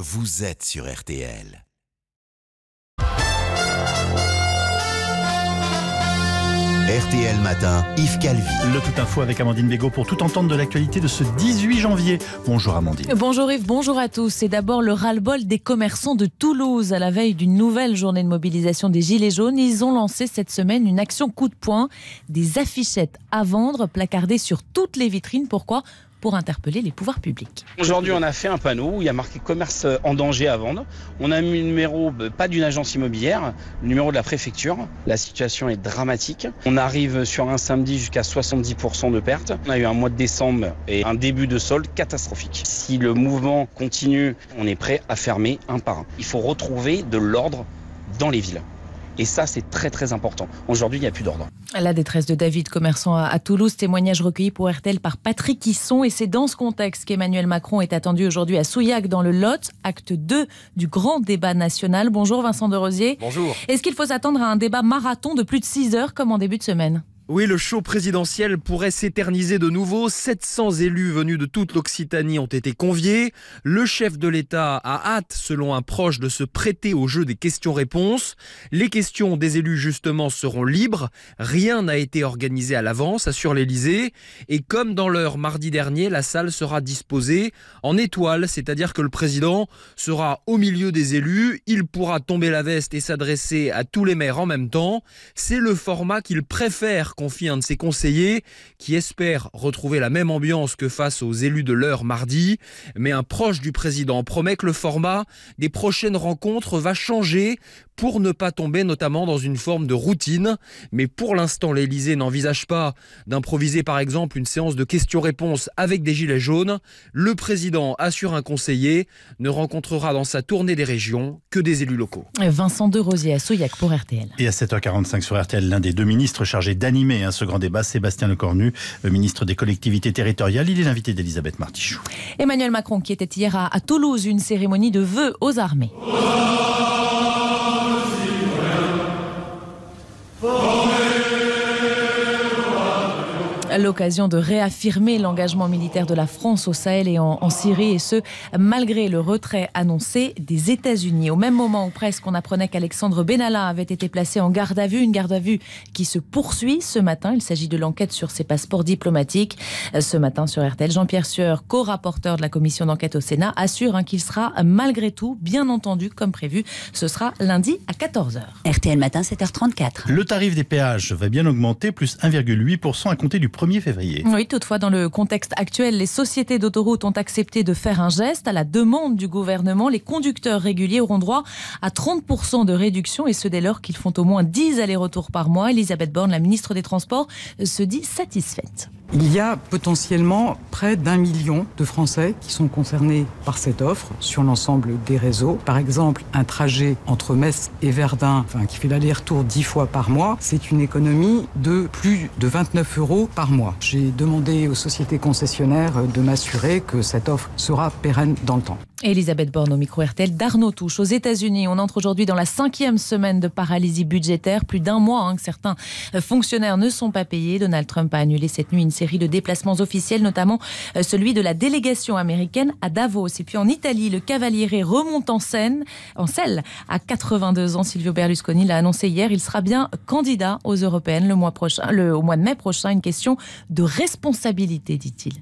vous êtes sur RTL. RTL Matin, Yves Calvi. Le Tout Info avec Amandine Bégaud pour tout entendre de l'actualité de ce 18 janvier. Bonjour Amandine. Bonjour Yves, bonjour à tous. C'est d'abord le ras-le-bol des commerçants de Toulouse. À la veille d'une nouvelle journée de mobilisation des Gilets jaunes, ils ont lancé cette semaine une action coup de poing. Des affichettes à vendre placardées sur toutes les vitrines. Pourquoi ? Pour interpeller les pouvoirs publics. Aujourd'hui, on a fait un panneau où il y a marqué commerce en danger à vendre. On a mis le numéro, pas d'une agence immobilière, le numéro de la préfecture. La situation est dramatique. On arrive sur un samedi jusqu'à 70% de pertes. On a eu un mois de décembre et un début de solde catastrophique. Si le mouvement continue, on est prêt à fermer un par un. Il faut retrouver de l'ordre dans les villes. Et ça, c'est très très important. Aujourd'hui, il n'y a plus d'ordre. La détresse de David, commerçant à Toulouse, témoignage recueilli pour RTL par Patrick Hisson. Et c'est dans ce contexte qu'Emmanuel Macron est attendu aujourd'hui à Souillac dans le Lot, acte 2 du grand débat national. Bonjour Vincent de Rosier. Bonjour. Est-ce qu'il faut s'attendre à un débat marathon de plus de 6 heures comme en début de semaine ? Oui, le show présidentiel pourrait s'éterniser de nouveau. 700 élus venus de toute l'Occitanie ont été conviés. Le chef de l'État a hâte, selon un proche, de se prêter au jeu des questions-réponses. Les questions des élus, justement, seront libres. Rien n'a été organisé à l'avance, assure l'Élysée. Et comme dans l'heure mardi dernier, la salle sera disposée en étoile, c'est-à-dire que le président sera au milieu des élus. Il pourra tomber la veste et s'adresser à tous les maires en même temps. C'est le format qu'il préfère, confie un de ses conseillers, qui espère retrouver la même ambiance que face aux élus de l'heure mardi. Mais un proche du président promet que le format des prochaines rencontres va changer pour ne pas tomber notamment dans une forme de routine. Mais pour l'instant, l'Élysée n'envisage pas d'improviser par exemple une séance de questions-réponses avec des gilets jaunes. Le président, assure un conseiller, ne rencontrera dans sa tournée des régions que des élus locaux. Vincent de Rosier à Souillac pour RTL. Et à 7h45 sur RTL, l'un des deux ministres chargés d'animer ce grand débat, Sébastien Lecornu, le ministre des collectivités territoriales. Il est l'invité d'Elisabeth Martichoux. Emmanuel Macron qui était hier à Toulouse, une cérémonie de vœux aux armées. L'occasion de réaffirmer l'engagement militaire de la France au Sahel et en Syrie, et ce, malgré le retrait annoncé des États-Unis. Au même moment où presque on apprenait qu'Alexandre Benalla avait été placé en garde à vue, une garde à vue qui se poursuit ce matin. Il s'agit de l'enquête sur ses passeports diplomatiques. Ce matin sur RTL, Jean-Pierre Sueur, co-rapporteur de la commission d'enquête au Sénat, assure qu'il sera malgré tout, bien entendu, comme prévu. Ce sera lundi à 14h. RTL Matin, 7h34. Le tarif des péages va bien augmenter, plus 1,8% à compter du 1er février. Oui, toutefois, dans le contexte actuel, les sociétés d'autoroutes ont accepté de faire un geste. À la demande du gouvernement, les conducteurs réguliers auront droit à 30% de réduction, et ce dès lors qu'ils font au moins 10 allers-retours par mois. Elisabeth Borne, la ministre des Transports, se dit satisfaite. Il y a potentiellement près d'1 million de Français qui sont concernés par cette offre sur l'ensemble des réseaux. Par exemple, un trajet entre Metz et Verdun, qui fait l'aller-retour 10 fois par mois, c'est une économie de plus de 29 € par mois. J'ai demandé aux sociétés concessionnaires de m'assurer que cette offre sera pérenne dans le temps. Elisabeth Borne au micro RTL d'Arnaud Touche. Aux États-Unis, on entre aujourd'hui dans la 5e semaine de paralysie budgétaire. Plus d'1 mois que certains fonctionnaires ne sont pas payés. Donald Trump a annulé cette nuit une série de déplacements officiels, notamment celui de la délégation américaine à Davos. Et puis en Italie, le Cavaliere remonte en selle à 82 ans. Silvio Berlusconi l'a annoncé hier. Il sera bien candidat aux européennes au mois de mai prochain. Une question de responsabilité, dit-il.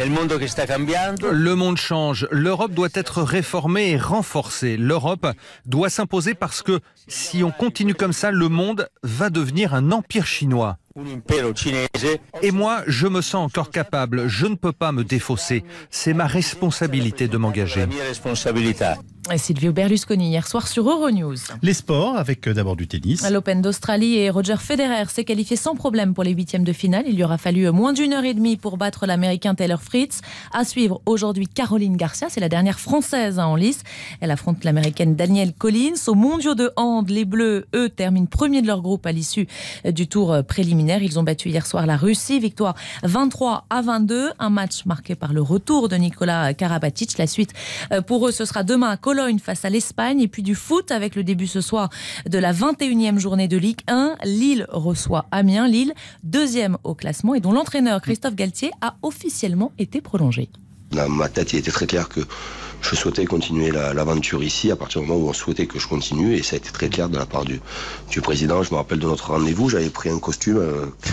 Le monde change. L'Europe doit être réformée et renforcée. L'Europe doit s'imposer parce que si on continue comme ça, le monde va devenir un empire chinois. Et moi, je me sens encore capable. Je ne peux pas me défausser. C'est ma responsabilité de m'engager. Silvio Berlusconi hier soir sur Euronews. Les sports avec d'abord du tennis. À l'Open d'Australie, et Roger Federer s'est qualifié sans problème pour les 8e de finale. Il lui aura fallu moins d'1h30 pour battre l'Américain Taylor Fritz. À suivre aujourd'hui Caroline Garcia, c'est la dernière Française en lice. Elle affronte l'Américaine Danielle Collins. Aux mondiaux de hand, les Bleus, eux, terminent premiers de leur groupe à l'issue du tour préliminaire. Ils ont battu hier soir la Russie. Victoire 23-22. Un match marqué par le retour de Nikola Karabatic. La suite pour eux, ce sera demain à Cologne face à l'Espagne. Et puis du foot avec le début ce soir de la 21e journée de Ligue 1. Lille reçoit Amiens. Lille, 2e au classement et dont l'entraîneur Christophe Galtier a officiellement été prolongé. Dans ma tête, il était très clair que je souhaitais continuer l'aventure ici à partir du moment où on souhaitait que je continue, et ça a été très clair de la part du président. Je me rappelle de notre rendez-vous, j'avais pris un costume,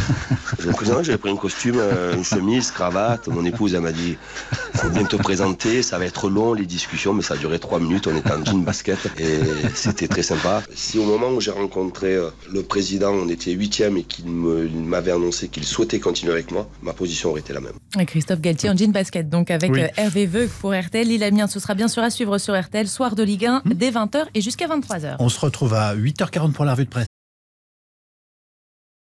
une chemise, cravate. Mon épouse, elle m'a dit, faut bien te présenter, ça va être long les discussions, mais ça a duré 3 minutes, on était en jean basket et c'était très sympa. Si au moment où j'ai rencontré le président, on était 8e et qu'il m'avait annoncé qu'il souhaitait continuer avec moi, ma position aurait été la même. Et Christophe Galtier en jean basket, donc avec Hervé Veuk pour RTL. Lille-Amiens, ce sera bien sûr à suivre sur RTL, soir de Ligue 1, dès 20h et jusqu'à 23h. On se retrouve à 8h40 pour la revue de presse.